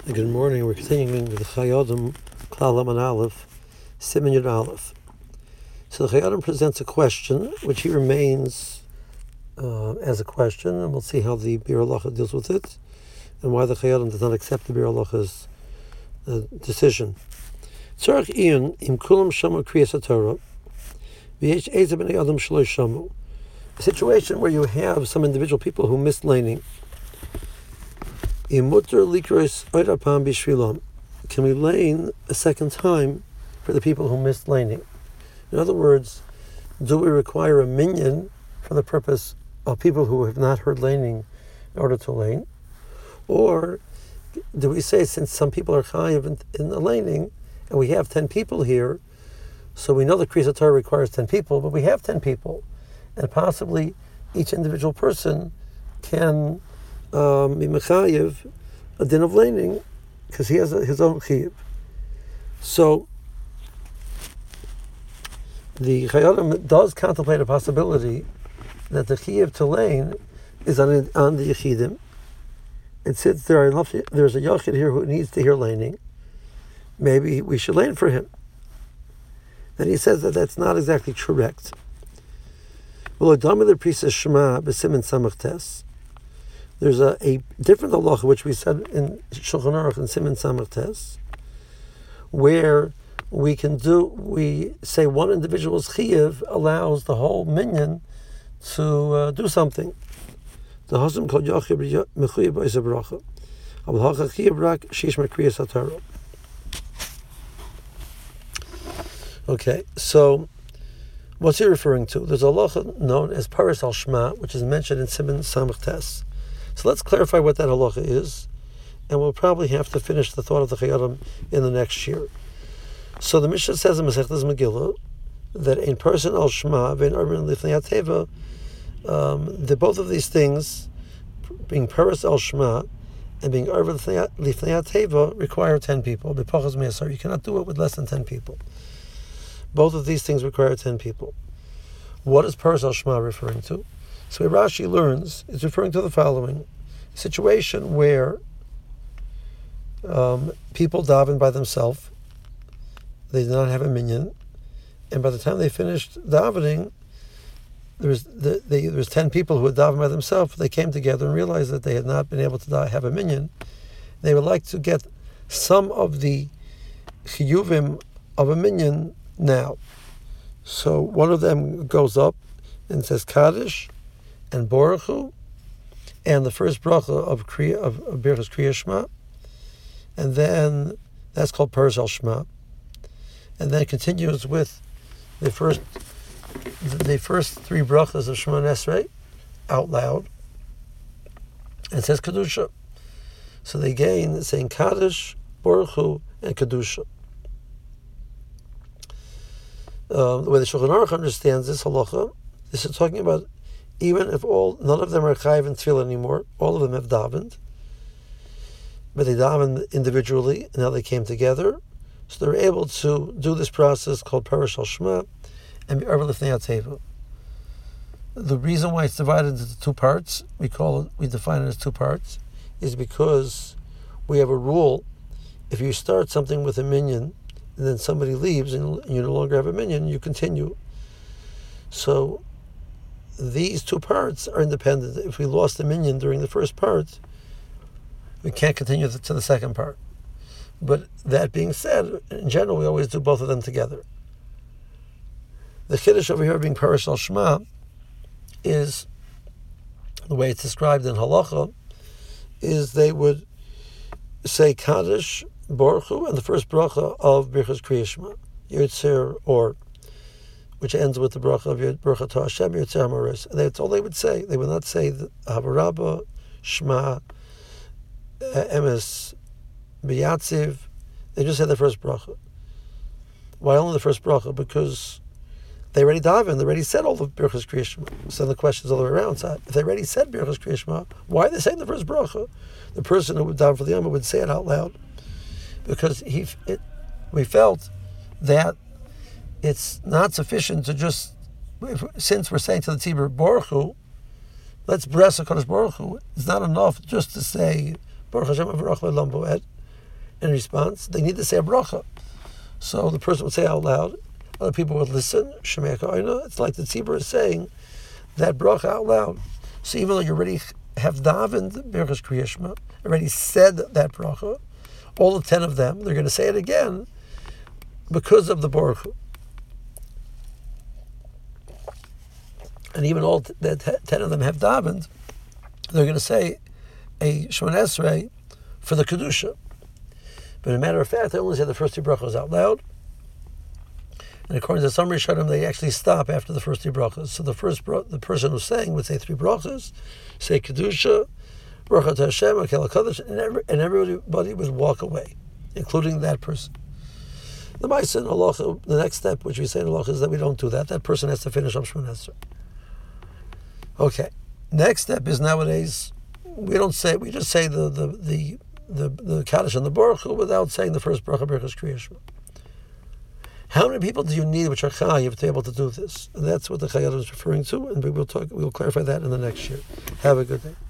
Good morning. We're continuing with the Chayodim Klal Laman Aleph, Siman Yud Aleph. So the Chayodim presents a question, which he remains as a question, and we'll see how the Bir Halacha deals with it, and why the Chayodim does not accept the Bir Halacha's decision. Tzarech Ian im Kulam Shamu Kriyas HaTorah v'yesh Eza B'nei Adam Shelo Shamu. A situation where you have some individual people who missed laning. Can we lane a second time for the people who missed laning? In other words, do we require a minyan for the purpose of people who have not heard laning in order to lane? Or do we say, since some people are chayiv in the laning, and we have 10 people here, so we know the Kriyas HaTorah requires 10 people, but we have 10 people, and possibly each individual person can be mechayiv a din of laning because he has his own chiyuv. So the Chayodim does contemplate a possibility that the chiyuv to lane is on the yechidim, and since there's a yachid here who needs to hear laning, maybe we should lane for him. Then he says that that's not exactly correct. Well, Adamah Prisa Shema b'Siman Samach Tes. There's a different halacha which we said in Shulchan Aruch and Siman Samach Tes, where we say one individual's chiyuv allows the whole minyan to do something. The Hasim called Yachid Mechuyev B'Isa Bracha. Abul Hacha Chiyuv Rak Shish Kriyas HaTorah. Okay, so what's he referring to? There's a halacha known as Paras al Shema, which is mentioned in Siman Samach Tes. So let's clarify what that halacha is, and we'll probably have to finish the thought of the Chayodim in the next year. So the Mishnah says in Masechtas Megillah that in person al Shema vein armin lifnei hateva, the both of these things, being Paras al Shema and being armin lifnei hateva, require 10 people. B'pachas me'asar, you cannot do it with less than 10 people. Both of these things require 10 people. What is Paras al Shema referring to? So Rashi learns, it's referring to the following: a situation where people daven by themselves, they did not have a minyan, and by the time they finished davening, there was 10 people who had davened by themselves. They came together and realized that they had not been able to have a minyan. They would like to get some of the chiyuvim of a minyan now. So one of them goes up and says Kaddish and Baruch Hu, and the first bracha of Birchas Kriya Shema, and then that's called Paras al Shema, and then it continues with the first 3 brachas of Shemona Esrei out loud, and it says Kedusha. So they gain saying Kaddish, Baruch Hu, and Kedusha. The way the Shulchan Aruch understands this halacha, this is talking about even if none of them are chayiv in tefillah anymore, all of them have davened, but they davened individually, and now they came together, so they're able to do this process called Paras al Shema and be arba lifnei hateva. The reason why it's divided into 2 parts, we define it as 2 parts, is because we have a rule: if you start something with a minyan, and then somebody leaves, and you no longer have a minyan, you continue. So these 2 parts are independent. If we lost the minyan during the first part, we can't continue to the second part. But that being said, in general, we always do both of them together. The chiddush over here being Paras al Shema is, the way it's described in halacha, is they would say Kaddish, Baruch Hu, and the first bracha of Birchas Kriya Shema, Yotzer Or, which ends with the bracha of Baruch Atah Hashem Yotzer HaMaores. And that's all they would say. They would not say Havarabba, Shema, Emes, B'Yatziv. They just said the first bracha. Why only the first bracha? Because they already davened. They already said all the Birchas Kriya Shema. So the question's all the way around. So if they already said Birchas Kriya Shema, why are they saying the first bracha? The person who would daven for the Yom would say it out loud, because we felt that it's not sufficient to just, since we're saying to the Tzibur Baruch Hu, let's bless HaKadosh Baruch Hu. It's not enough just to say Baruch Hashem Avarach Le'olam Bo'ed. in response, they need to say a bracha. So the person would say out loud, other people would listen, Shemei Ka'ina. It's like the tzibur is saying that bracha out loud. So even though you already have davened Birchas Kriya Shema, already said that bracha, all the 10 of them, they're going to say it again because of the Baruch Hu. And even all the 10 of them have davened, they're going to say a Shemon Esrei for the Kedusha. But as a matter of fact, they only say the first 2 brachos out loud. And according to some Rishonim, they actually stop after the first 2 brachos. So the person who's saying would say 3 brachos, say Kedusha, Baruch Atah Hashem, Akel HaKadosh, and everybody would walk away, including that person. The Ma'aseh in Halacha, the next step, which we say in Halacha, is that we don't do that. That person has to finish up Shemon Esrei. Okay. Next step is nowadays we just say the Kaddish and the Baruch Hu without saying the first bracha Birchas Kriya Shema. How many people do you need which are chayiv to be able to do this? And that's what the Chayyadim is referring to, and we'll clarify that in the next year. Have a good day.